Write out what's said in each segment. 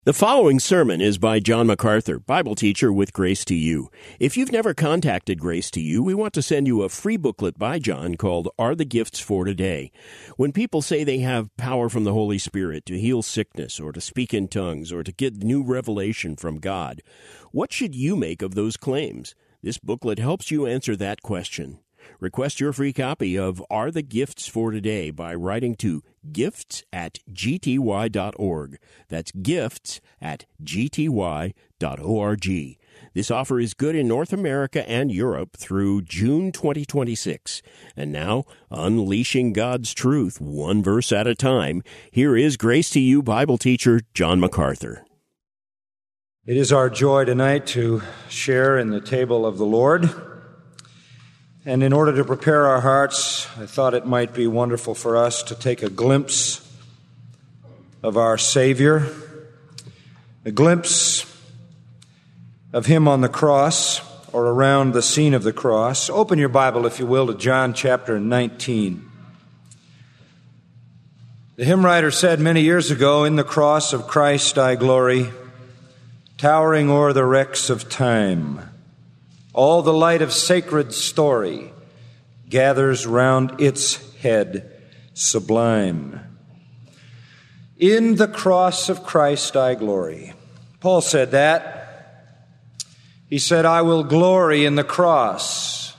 The following sermon is by John MacArthur, Bible teacher with Grace to You. If you've never contacted Grace to You, we want to send you a free booklet by John called Are the Gifts for Today? When people say they have power from the Holy Spirit to heal sickness or to speak in tongues or to get new revelation from God, what should you make of those claims? This booklet helps you answer that question. Request your free copy of Are the Gifts for Today by writing to gifts@gty.org. That's gifts@gty.org. This offer is good in North America and Europe through June 2026. And now, unleashing God's truth one verse at a time, here is Grace to You Bible teacher John MacArthur. It is our joy tonight to share in the table of the Lord. And in order to prepare our hearts, I thought it might be wonderful for us to take a glimpse of our Savior, a glimpse of Him on the cross or around the scene of the cross. Open your Bible, if you will, to John chapter 19. The hymn writer said many years ago, "In the cross of Christ I glory, towering o'er the wrecks of time. All the light of sacred story gathers round its head sublime. In the cross of Christ I glory." Paul said that. He said, "I will glory in the cross."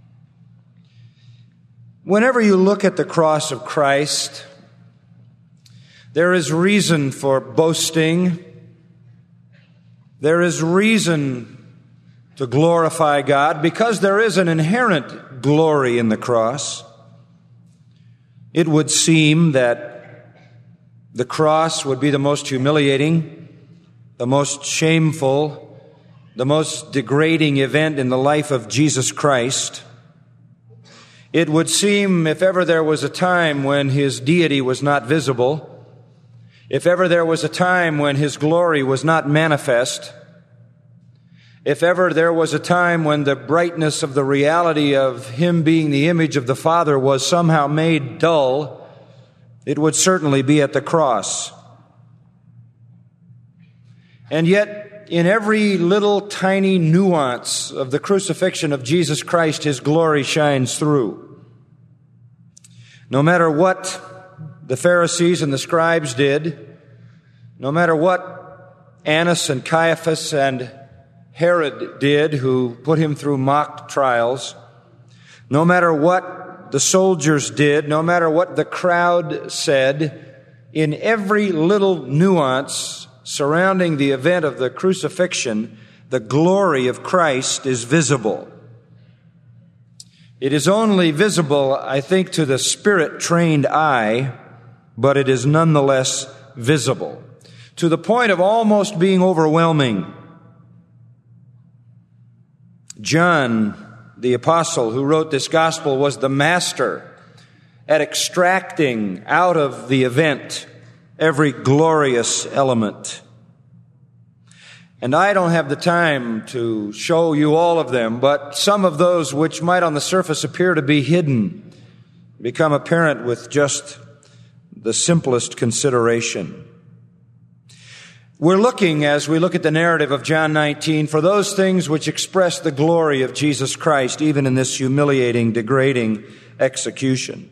Whenever you look at the cross of Christ, there is reason for boasting. There is reason to glorify God, because there is an inherent glory in the cross. It would seem that the cross would be the most humiliating, the most shameful, the most degrading event in the life of Jesus Christ. It would seem, if ever there was a time when His deity was not visible, if ever there was a time when His glory was not manifest, if ever there was a time when the brightness of the reality of Him being the image of the Father was somehow made dull, it would certainly be at the cross. And yet, in every little tiny nuance of the crucifixion of Jesus Christ, His glory shines through. No matter what the Pharisees and the scribes did, no matter what Annas and Caiaphas and Herod did, who put Him through mock trials, no matter what the soldiers did, no matter what the crowd said, in every little nuance surrounding the event of the crucifixion, the glory of Christ is visible. It is only visible, I think, to the spirit-trained eye, but it is nonetheless visible, to the point of almost being overwhelming. John, the apostle who wrote this gospel, was the master at extracting out of the event every glorious element. And I don't have the time to show you all of them, but some of those which might on the surface appear to be hidden become apparent with just the simplest consideration. We're looking, as we look at the narrative of John 19, for those things which express the glory of Jesus Christ, even in this humiliating, degrading execution.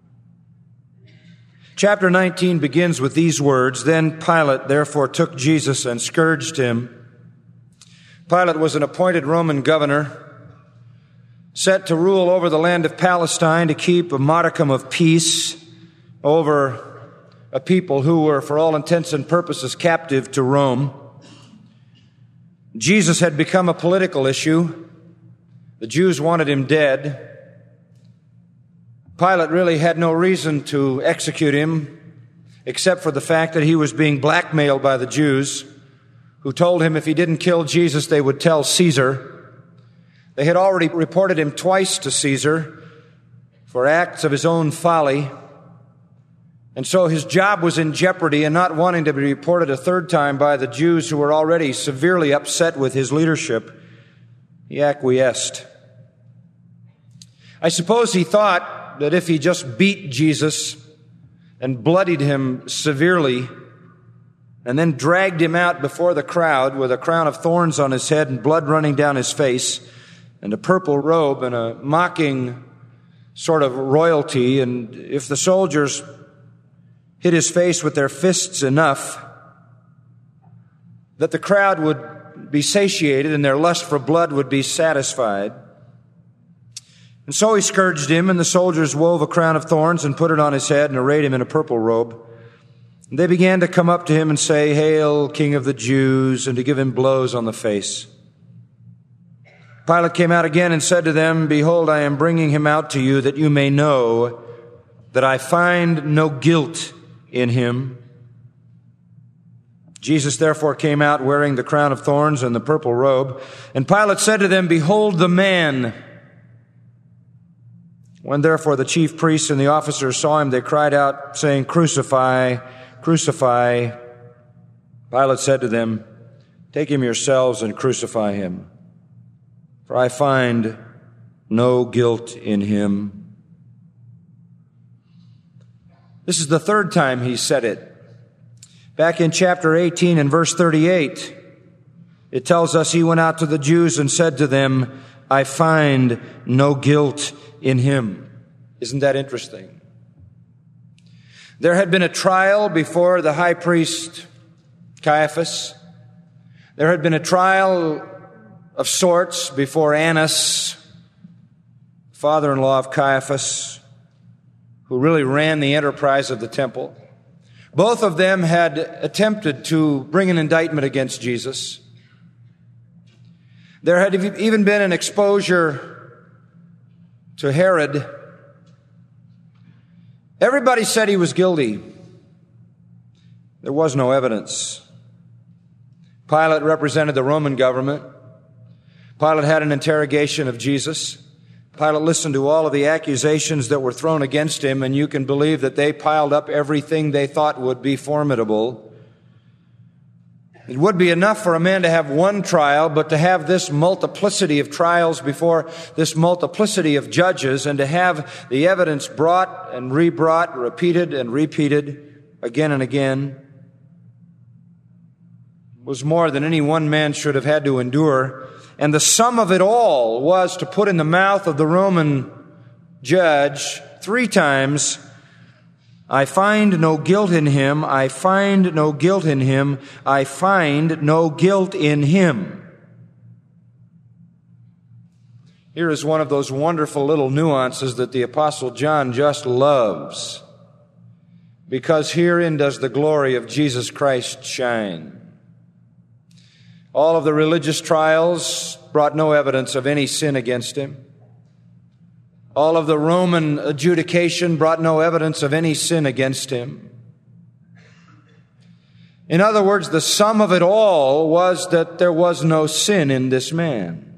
Chapter 19 begins with these words, "Then Pilate therefore took Jesus and scourged Him." Pilate was an appointed Roman governor, set to rule over the land of Palestine, to keep a modicum of peace over a people who were, for all intents and purposes, captive to Rome. Jesus had become a political issue. The Jews wanted Him dead. Pilate really had no reason to execute Him, except for the fact that he was being blackmailed by the Jews, who told him if he didn't kill Jesus, they would tell Caesar. They had already reported Him twice to Caesar for acts of his own folly. And so his job was in jeopardy, and not wanting to be reported a third time by the Jews who were already severely upset with his leadership, he acquiesced. I suppose he thought that if he just beat Jesus and bloodied Him severely and then dragged him out before the crowd with a crown of thorns on his head and blood running down his face and a purple robe and a mocking sort of royalty. And if the soldiers hit his face with their fists enough that the crowd would be satiated and their lust for blood would be satisfied. And so he scourged him, and the soldiers wove a crown of thorns and put it on his head and arrayed him in a purple robe. And they began to come up to him and say, "Hail, King of the Jews," and to give him blows on the face. Pilate came out again and said to them, "Behold, I am bringing him out to you that you may know that I find no guilt in him." Jesus therefore came out wearing the crown of thorns and the purple robe. And Pilate said to them, "Behold the man." When therefore the chief priests and the officers saw him, they cried out, saying, "Crucify, crucify." Pilate said to them, "Take him yourselves and crucify him, for I find no guilt in him." This is the third time he said it. Back in chapter 18 and verse 38, it tells us he went out to the Jews and said to them, "I find no guilt in him." Isn't that interesting? There had been a trial before the high priest Caiaphas. There had been a trial of sorts before Annas, father-in-law of Caiaphas, who really ran the enterprise of the temple. Both of them had attempted to bring an indictment against Jesus. There had even been an exposure to Herod. Everybody said he was guilty. There was no evidence. Pilate represented the Roman government. Pilate had an interrogation of Jesus. Pilate listened to all of the accusations that were thrown against him, and you can believe that they piled up everything they thought would be formidable. It would be enough for a man to have one trial, but to have this multiplicity of trials before this multiplicity of judges, and to have the evidence brought and rebrought, repeated and repeated again and again, was more than any one man should have had to endure. And the sum of it all was to put in the mouth of the Roman judge 3 times, "I find no guilt in him, I find no guilt in him, I find no guilt in him." Here is one of those wonderful little nuances that the Apostle John just loves, because herein does the glory of Jesus Christ shine. All of the religious trials brought no evidence of any sin against him. All of the Roman adjudication brought no evidence of any sin against him. In other words, the sum of it all was that there was no sin in this man.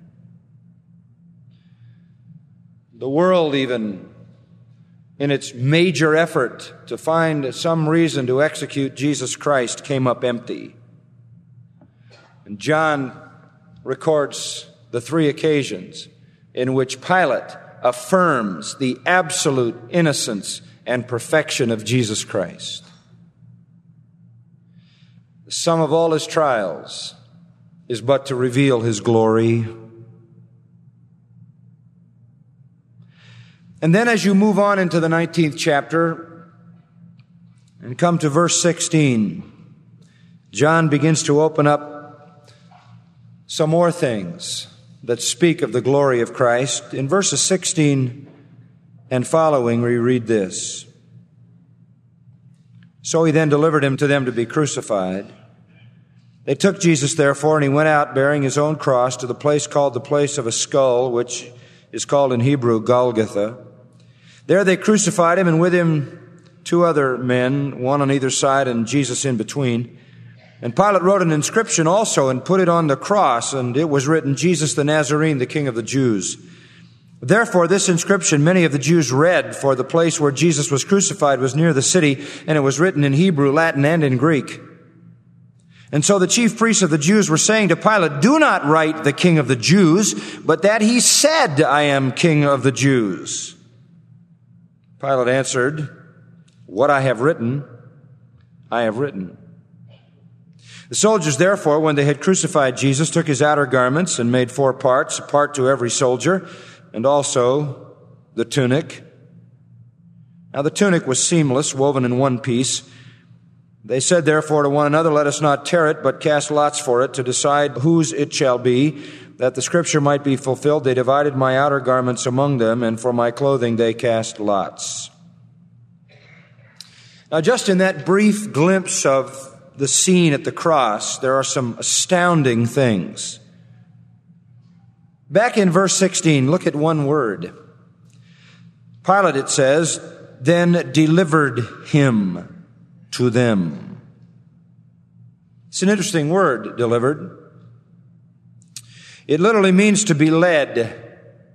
The world, even in its major effort to find some reason to execute Jesus Christ, came up empty. And John records the 3 occasions in which Pilate affirms the absolute innocence and perfection of Jesus Christ. The sum of all his trials is but to reveal his glory. And then as you move on into the 19th chapter and come to verse 16, John begins to open up some more things that speak of the glory of Christ. In verses 16 and following, we read this: "So he then delivered him to them to be crucified. They took Jesus, therefore, and he went out bearing his own cross to the place called the place of a skull, which is called in Hebrew Golgotha. There they crucified him, and with him 2 other men, one on either side and Jesus in between. And Pilate wrote an inscription also and put it on the cross, and it was written, 'Jesus the Nazarene, the King of the Jews.' Therefore this inscription many of the Jews read, for the place where Jesus was crucified was near the city, and it was written in Hebrew, Latin, and in Greek. And so the chief priests of the Jews were saying to Pilate, 'Do not write the King of the Jews, but that he said, I am King of the Jews.' Pilate answered, 'What I have written, I have written.' The soldiers, therefore, when they had crucified Jesus, took his outer garments and made 4 parts, a part to every soldier, and also the tunic. Now the tunic was seamless, woven in one piece. They said, therefore, to one another, let us not tear it, but cast lots for it, to decide whose it shall be, that the scripture might be fulfilled. They divided my outer garments among them, and for my clothing they cast lots. Now, just in that brief glimpse of the scene at the cross, there are some astounding things. Back in verse 16, look at one word. Pilate, it says, then delivered him to them. It's an interesting word, delivered. It literally means to be led.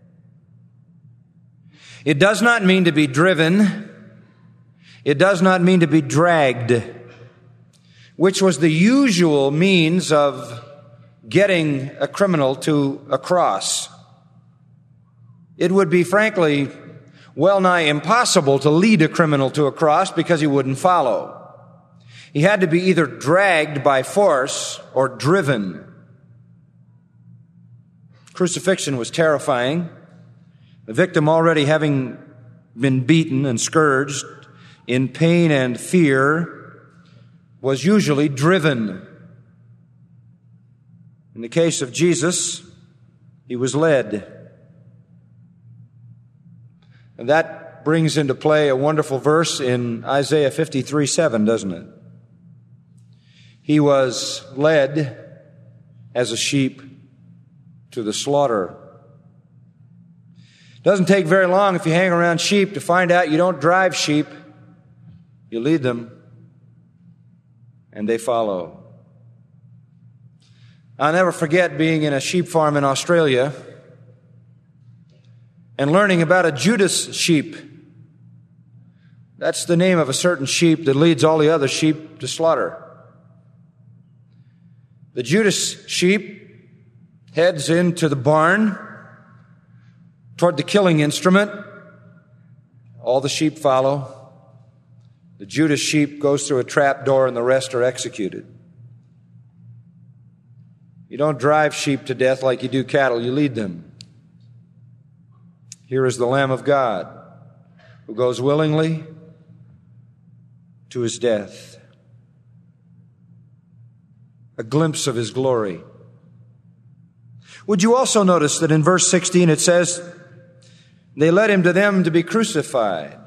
It does not mean to be driven. It does not mean to be dragged, which was the usual means of getting a criminal to a cross. It would be, frankly, well nigh impossible to lead a criminal to a cross because he wouldn't follow. He had to be either dragged by force or driven. Crucifixion was terrifying. The victim, already having been beaten and scourged in pain and fear, was usually driven. In the case of Jesus, he was led. And that brings into play a wonderful verse in Isaiah 53:7, doesn't it? He was led as a sheep to the slaughter. It doesn't take very long if you hang around sheep to find out you don't drive sheep. You lead them, and they follow. I'll never forget being in a sheep farm in Australia and learning about a Judas sheep. That's the name of a certain sheep that leads all the other sheep to slaughter. The Judas sheep heads into the barn toward the killing instrument. All the sheep follow. The Judas sheep goes through a trap door and the rest are executed. You don't drive sheep to death like you do cattle, you lead them. Here is the Lamb of God who goes willingly to his death. A glimpse of his glory. Would you also notice that in verse 16 it says, they led him to them to be crucified.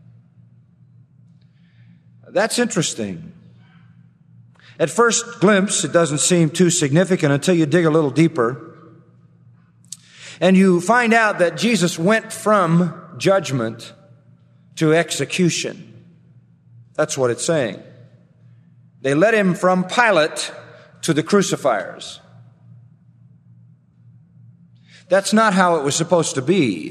That's interesting. At first glimpse, it doesn't seem too significant until you dig a little deeper. And you find out that Jesus went from judgment to execution. That's what it's saying. They led him from Pilate to the crucifiers. That's not how it was supposed to be.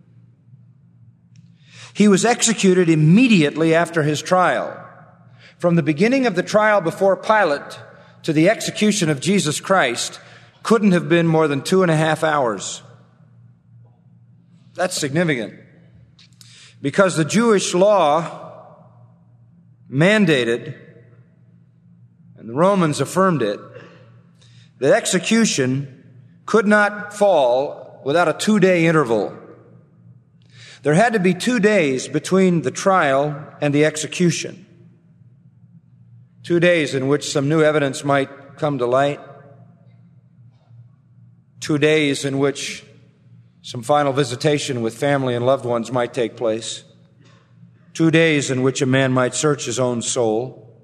He was executed immediately after his trial. From the beginning of the trial before Pilate to the execution of Jesus Christ couldn't have been more than 2.5 hours. That's significant. Because the Jewish law mandated, and the Romans affirmed it, that execution could not fall without a 2-day interval. There had to be 2 days between the trial and the execution. 2 days in which some new evidence might come to light. 2 days in which some final visitation with family and loved ones might take place. 2 days in which a man might search his own soul.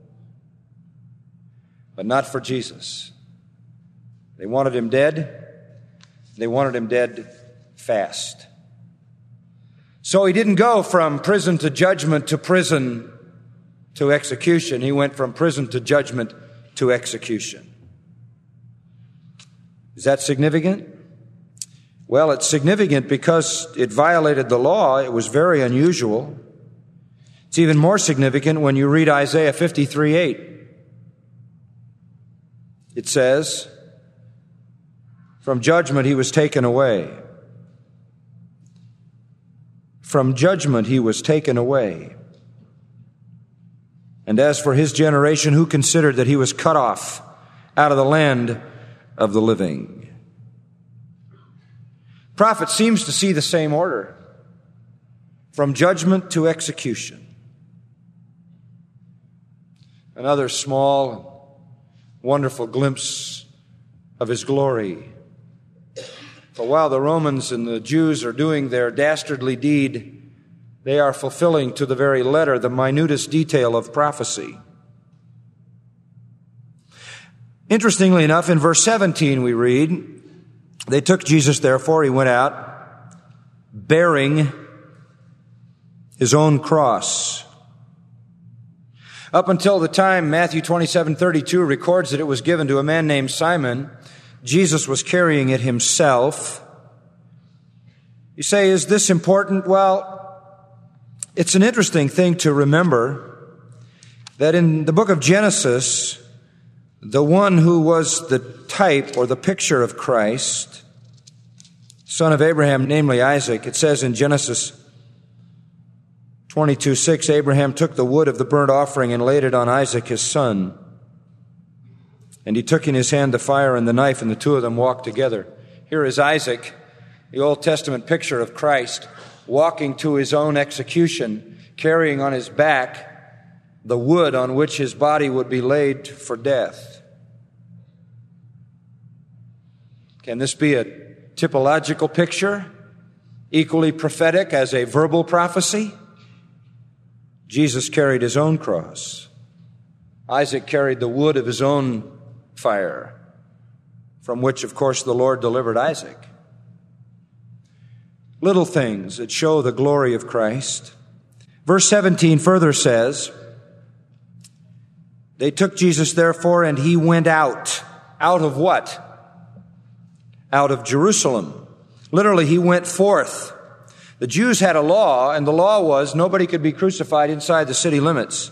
But not for Jesus. They wanted him dead. They wanted him dead fast. So he didn't go from prison to judgment to prison to execution. He went from prison to judgment to execution. Is that significant? Well, it's significant because it violated the law. It was very unusual. It's even more significant when you read Isaiah 53:8. It says, from judgment he was taken away. From judgment he was taken away. And as for his generation, who considered that he was cut off out of the land of the living. Prophet seems to see the same order, from judgment to execution. Another small, wonderful glimpse of his glory. For while the Romans and the Jews are doing their dastardly deed, they are fulfilling to the very letter the minutest detail of prophecy. Interestingly enough, in verse 17 we read, they took Jesus, therefore he went out, bearing his own cross. Up until the time Matthew 27:32 records that it was given to a man named Simon, Jesus was carrying it himself. You say, is this important? Well, it's an interesting thing to remember that in the book of Genesis, the one who was the type or the picture of Christ, son of Abraham, namely Isaac, it says in Genesis 22:6, Abraham took the wood of the burnt offering and laid it on Isaac his son. And he took in his hand the fire and the knife, and the two of them walked together. Here is Isaac, the Old Testament picture of Christ, walking to his own execution, carrying on his back the wood on which his body would be laid for death. Can this be a typological picture, equally prophetic as a verbal prophecy? Jesus carried his own cross. Isaac carried the wood of his own fire, from which, of course, the Lord delivered Isaac. Little things that show the glory of Christ. Verse 17 further says, they took Jesus, therefore, and he went out. Out of what? Out of Jerusalem. Literally, he went forth. The Jews had a law, and the law was nobody could be crucified inside the city limits.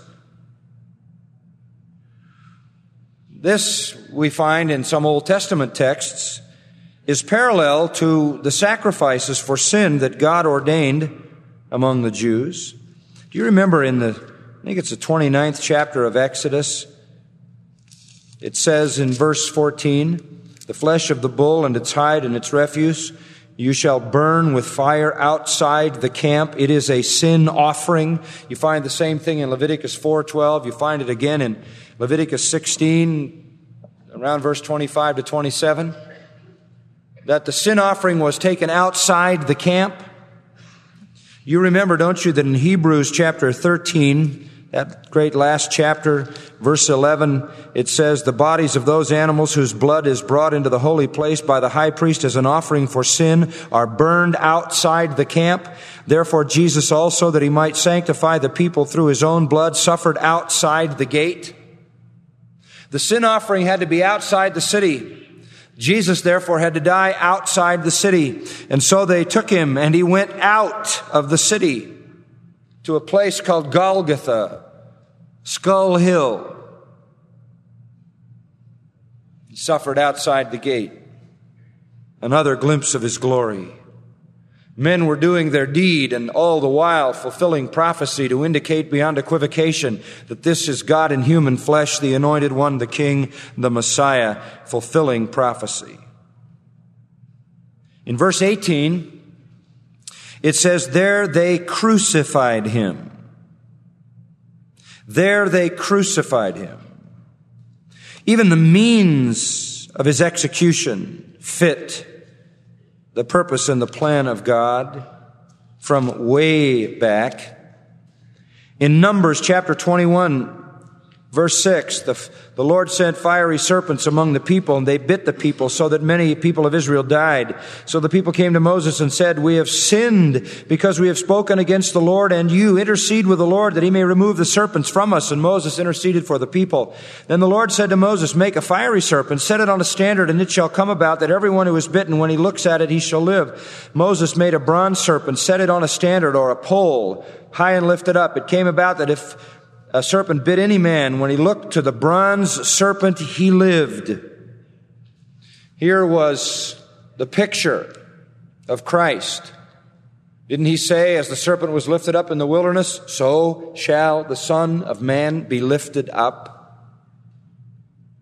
This, we find in some Old Testament texts, is parallel to the sacrifices for sin that God ordained among the Jews. Do you remember I think it's the 29th chapter of Exodus, it says in verse 14, the flesh of the bull and its hide and its refuse you shall burn with fire outside the camp. It is a sin offering. You find the same thing in Leviticus 4:12. You find it again in Leviticus 16, around verse 25 to 27. That the sin offering was taken outside the camp. You remember, don't you, that in Hebrews chapter 13, that great last chapter, verse 11, it says, the bodies of those animals whose blood is brought into the holy place by the high priest as an offering for sin are burned outside the camp. Therefore Jesus also, that he might sanctify the people through his own blood, suffered outside the gate. The sin offering had to be outside the city. Jesus, therefore, had to die outside the city. And so they took him, and he went out of the city to a place called Golgotha, Skull Hill. He suffered outside the gate. Another glimpse of his glory. Men were doing their deed, and all the while fulfilling prophecy to indicate beyond equivocation that this is God in human flesh, the Anointed One, the King, the Messiah, fulfilling prophecy. In verse 18, it says, there they crucified him. There they crucified him. Even the means of his execution fit the purpose and the plan of God from way back. In Numbers chapter 21, verse 6, the Lord sent fiery serpents among the people, and they bit the people so that many people of Israel died. So the people came to Moses and said, we have sinned because we have spoken against the Lord, and you intercede with the Lord that he may remove the serpents from us. And Moses interceded for the people. Then the Lord said to Moses, make a fiery serpent, set it on a standard, and it shall come about that everyone who is bitten, when he looks at it, he shall live. Moses made a bronze serpent, set it on a standard or a pole, high and lifted up. It came about that if a serpent bit any man, when he looked to the bronze serpent, he lived. Here was the picture of Christ. Didn't he say, as the serpent was lifted up in the wilderness, so shall the Son of Man be lifted up?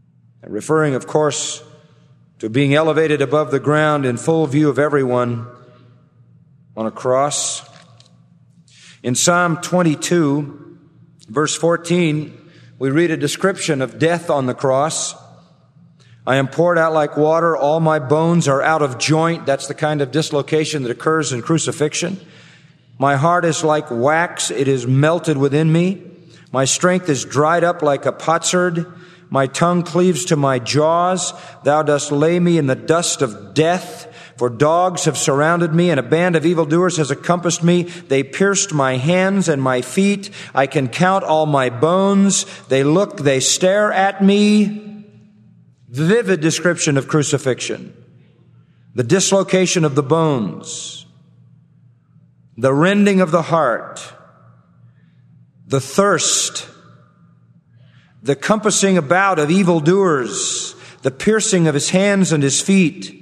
referring, of course, to being elevated above the ground in full view of everyone on a cross. In Psalm 22, verse 14, we read a description of death on the cross. I am poured out like water. All my bones are out of joint. That's the kind of dislocation that occurs in crucifixion. My heart is like wax. It is melted within me. My strength is dried up like a potsherd. My tongue cleaves to my jaws. Thou dost lay me in the dust of death. For dogs have surrounded me, and a band of evildoers has encompassed me. They pierced my hands and my feet. I can count all my bones. They stare at me. Vivid description of crucifixion. The dislocation of the bones. The rending of the heart. The thirst. The compassing about of evildoers. The piercing of his hands and his feet.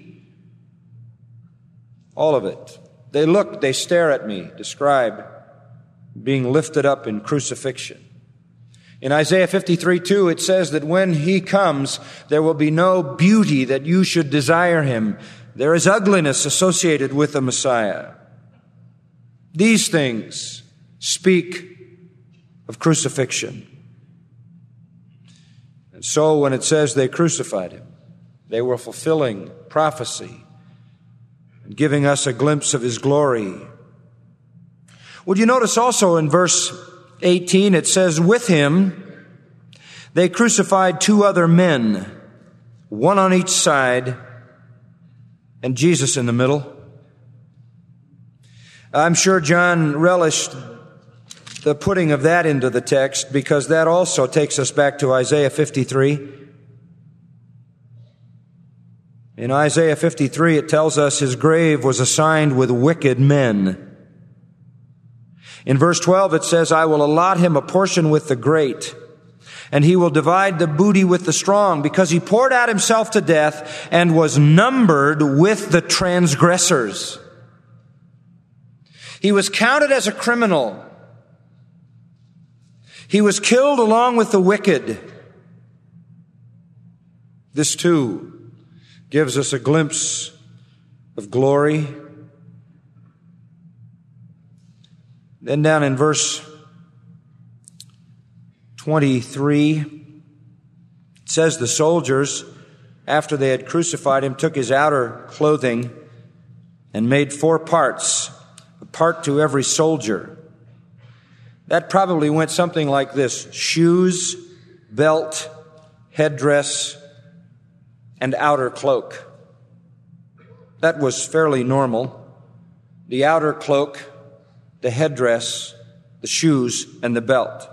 All of it. They stare at me, describe being lifted up in crucifixion. In Isaiah 53:2, it says that when he comes, there will be no beauty that you should desire him. There is ugliness associated with the Messiah. These things speak of crucifixion. And so when it says they crucified him, they were fulfilling prophecy, giving us a glimpse of his glory. Would you notice also in verse 18, it says, with him they crucified two other men, one on each side, and Jesus in the middle. I'm sure John relished the putting of that into the text, because that also takes us back to Isaiah 53. In Isaiah 53, it tells us his grave was assigned with wicked men. In verse 12, it says, I will allot him a portion with the great, and he will divide the booty with the strong, because he poured out himself to death and was numbered with the transgressors. He was counted as a criminal. He was killed along with the wicked. This too gives us a glimpse of glory. Then down in verse 23, it says the soldiers, after they had crucified him, took his outer clothing and made 4 parts, a part to every soldier. That probably went something like this: shoes, belt, headdress, and outer cloak. That was fairly normal. The outer cloak, the headdress, the shoes, and the belt.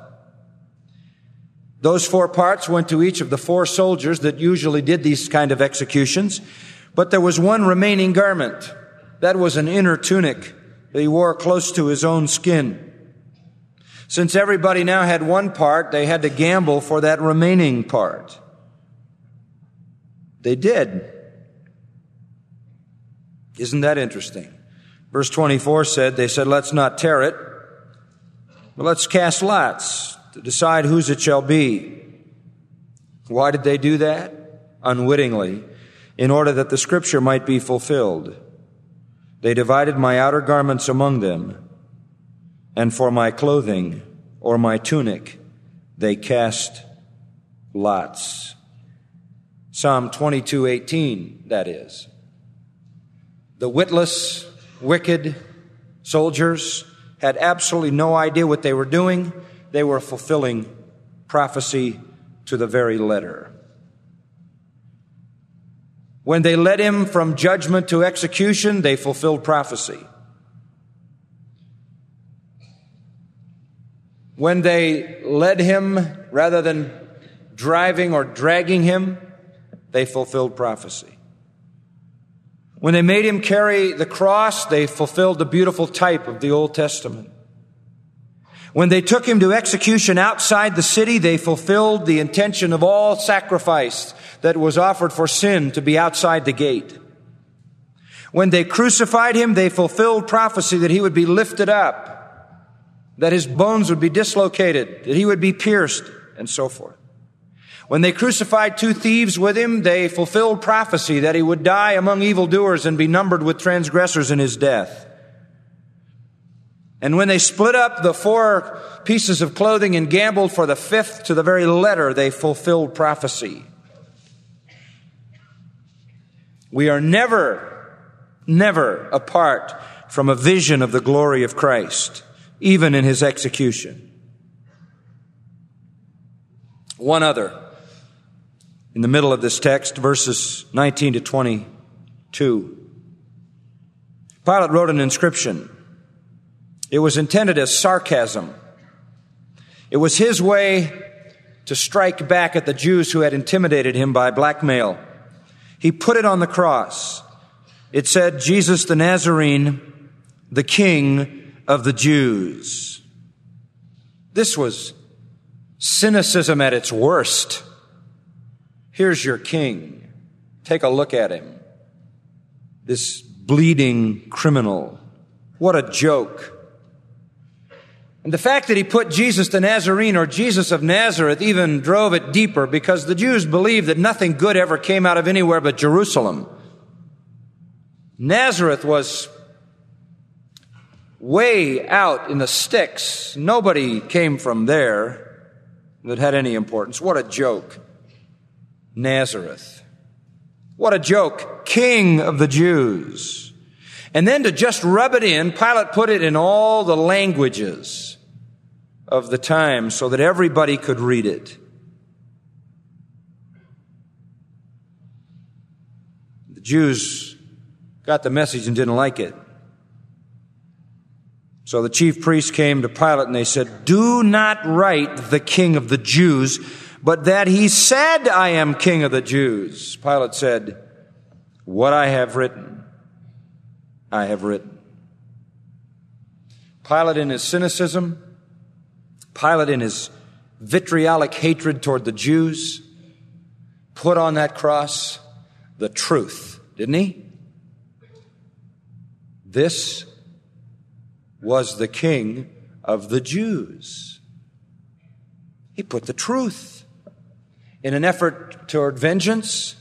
Those 4 parts went to each of the 4 soldiers that usually did these kind of executions. But there was one remaining garment. That was an inner tunic that he wore close to his own skin. Since everybody now had one part, they had to gamble for that remaining part. They did. Isn't that interesting? Verse 24 said, they said, let's not tear it, but let's cast lots to decide whose it shall be. Why did they do that? Unwittingly, in order that the scripture might be fulfilled. They divided my outer garments among them, and for my clothing or my tunic they cast lots. Psalm 22:18, that is. The witless, wicked soldiers had absolutely no idea what they were doing. They were fulfilling prophecy to the very letter. When they led him from judgment to execution, they fulfilled prophecy. When they led him, rather than driving or dragging him, they fulfilled prophecy. When they made him carry the cross, they fulfilled the beautiful type of the Old Testament. When they took him to execution outside the city, they fulfilled the intention of all sacrifice that was offered for sin to be outside the gate. When they crucified him, they fulfilled prophecy that he would be lifted up, that his bones would be dislocated, that he would be pierced, and so forth. When they crucified 2 thieves with him, they fulfilled prophecy that he would die among evildoers and be numbered with transgressors in his death. And when they split up the 4 pieces of clothing and gambled for the 5th to the very letter, they fulfilled prophecy. We are never apart from a vision of the glory of Christ, even in his execution. One other, in the middle of this text, verses 19 to 22. Pilate wrote an inscription. It was intended as sarcasm. It was his way to strike back at the Jews who had intimidated him by blackmail. He put it on the cross. It said, "Jesus the Nazarene, the King of the Jews." This was cynicism at its worst. Here's your king. Take a look at him. This bleeding criminal. What a joke. And the fact that he put Jesus the Nazarene, or Jesus of Nazareth, even drove it deeper, because the Jews believed that nothing good ever came out of anywhere but Jerusalem. Nazareth was way out in the sticks. Nobody came from there that had any importance. What a joke. Nazareth. What a joke. King of the Jews. And then to just rub it in, Pilate put it in all the languages of the time so that everybody could read it. The Jews got the message and didn't like it. So the chief priests came to Pilate and they said, "Do not write the King of the Jews, but that he said, 'I am King of the Jews.'" Pilate said, "What I have written, I have written." Pilate in his cynicism, Pilate in his vitriolic hatred toward the Jews, put on that cross the truth, didn't he? This was the King of the Jews. He put the truth. In an effort toward vengeance,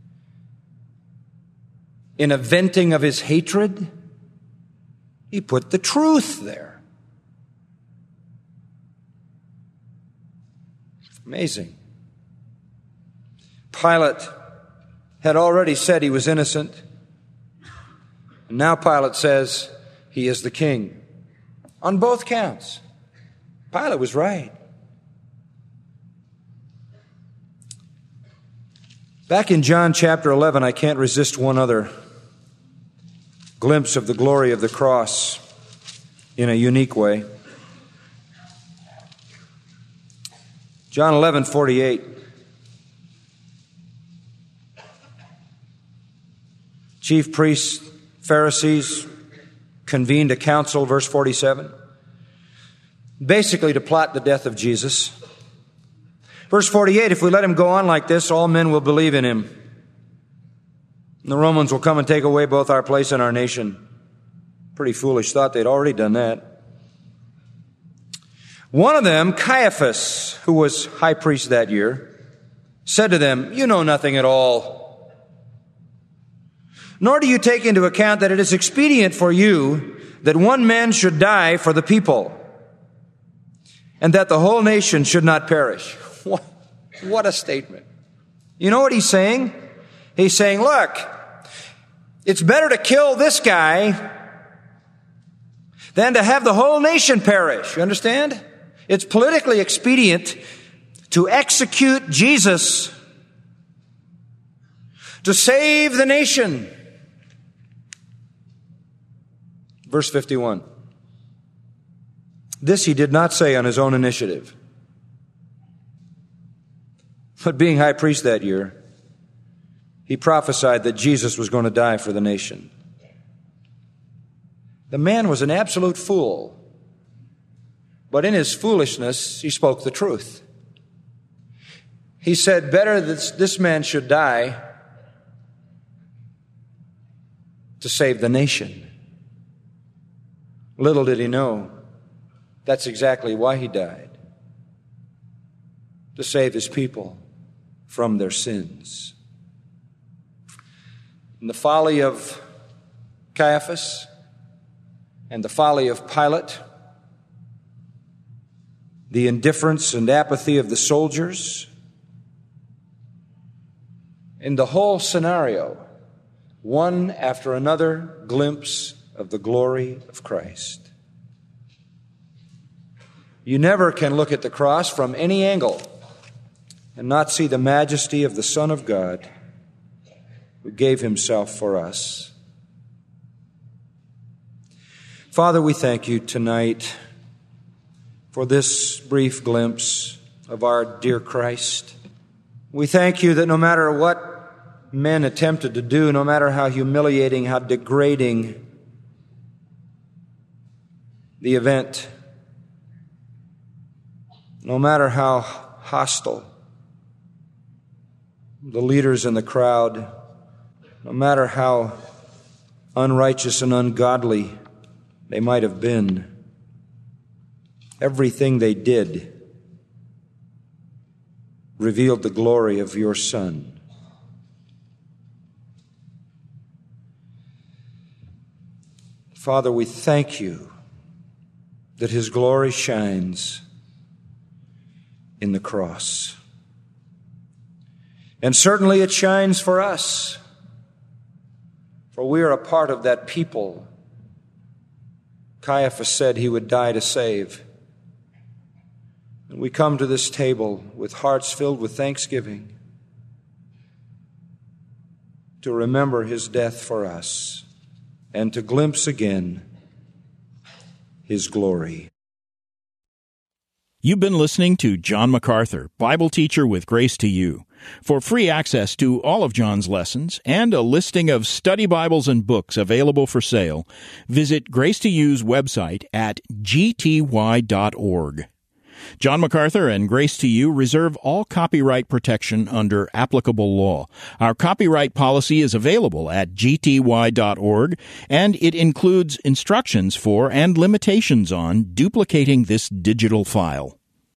in a venting of his hatred, he put the truth there. Amazing. Pilate had already said he was innocent. And now Pilate says he is the king. On both counts. Pilate was right. Back in John chapter 11, I can't resist one other glimpse of the glory of the cross in a unique way. John 11:48. Chief priests, Pharisees convened a council, verse 47, basically to plot the death of Jesus. Verse 48, if we let him go on like this, all men will believe in him. And the Romans will come and take away both our place and our nation. Pretty foolish thought. They'd already done that. One of them, Caiaphas, who was high priest that year, said to them, "You know nothing at all. Nor do you take into account that it is expedient for you that one man should die for the people, and that the whole nation should not perish." What a statement. You know what he's saying? He's saying, look, it's better to kill this guy than to have the whole nation perish. You understand? It's politically expedient to execute Jesus to save the nation. Verse 51. This he did not say on his own initiative. But being high priest that year, he prophesied that Jesus was going to die for the nation. The man was an absolute fool. But in his foolishness, he spoke the truth. He said, better that this man should die to save the nation. Little did he know, that's exactly why he died. To save his people. from their sins. And the folly of Caiaphas and the folly of Pilate, the indifference and apathy of the soldiers, in the whole scenario, one after another glimpse of the glory of Christ. You never can look at the cross from any angle and not see the majesty of the Son of God who gave himself for us. Father, we thank you tonight for this brief glimpse of our dear Christ. We thank you that no matter what men attempted to do, no matter how humiliating, how degrading the event, no matter how hostile the leaders in the crowd, no matter how unrighteous and ungodly they might have been, everything they did revealed the glory of your Son. Father, we thank you that his glory shines in the cross. And certainly it shines for us, for we are a part of that people Caiaphas said he would die to save. And we come to this table with hearts filled with thanksgiving to remember his death for us and to glimpse again his glory. You've been listening to John MacArthur, Bible teacher with Grace to You. For free access to all of John's lessons and a listing of study Bibles and books available for sale, visit Grace to You's website at gty.org. John MacArthur and Grace to You reserve all copyright protection under applicable law. Our copyright policy is available at gty.org, and it includes instructions for and limitations on duplicating this digital file.